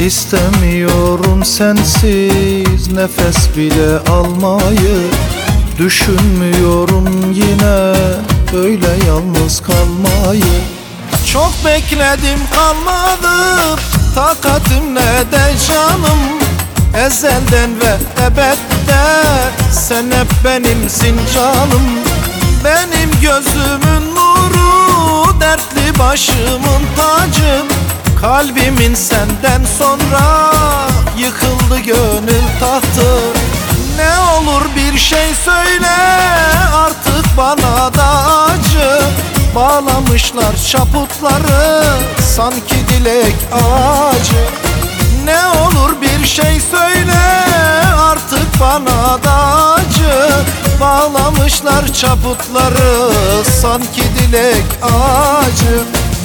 İstemiyorum sensiz nefes bile almayı. Düşünmüyorum yine böyle yalnız kalmayı. Çok bekledim kalmadım, takatim ne de canım. Ezelden ve ebedde sen hep benimsin canım. Benim gözümün nuru, dertli başımın tacı. Kalbimin senden sonra yıkıldı gönül tahtı. Ne olur bir şey söyle artık bana da acı. Bağlamışlar çaputları sanki dilek ağacı. Ne olur bir şey söyle artık bana da acı. Bağlamışlar çaputları sanki dilek ağacı.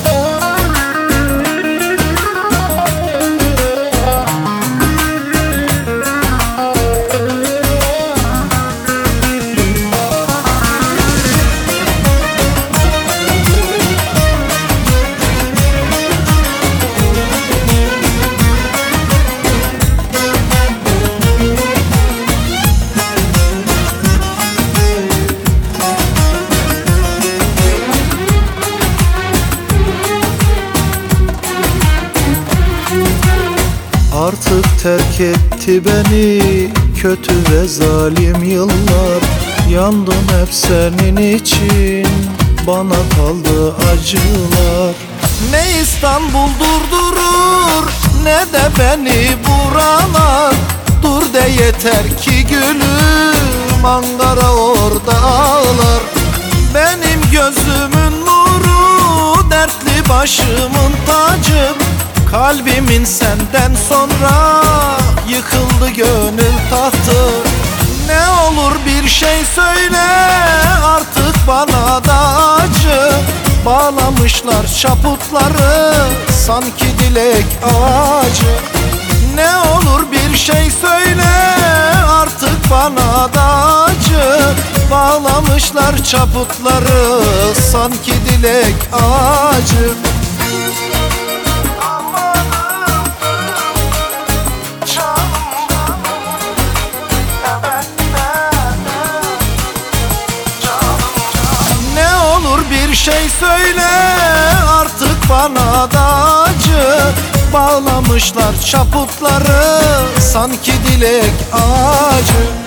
Artık terk etti beni kötü ve zalim yıllar. Yandım hep senin için, bana kaldı acılar. Ne İstanbul durdurur ne de beni buralar. Dur de yeter ki gülüm, Ankara orada ağlar. Benim gözümün nuru, dertli başımın tacı. Kalbimin senden sonra yıkıldı gönül tahtı. Ne olur bir şey söyle artık bana da acı. Bağlamışlar çaputları sanki dilek ağacı. Ne olur bir şey söyle artık bana da acı. Bağlamışlar çaputları sanki dilek ağacı. Bir şey söyle artık bana da acı. Bağlamışlar çaputları sanki dilek ağacı.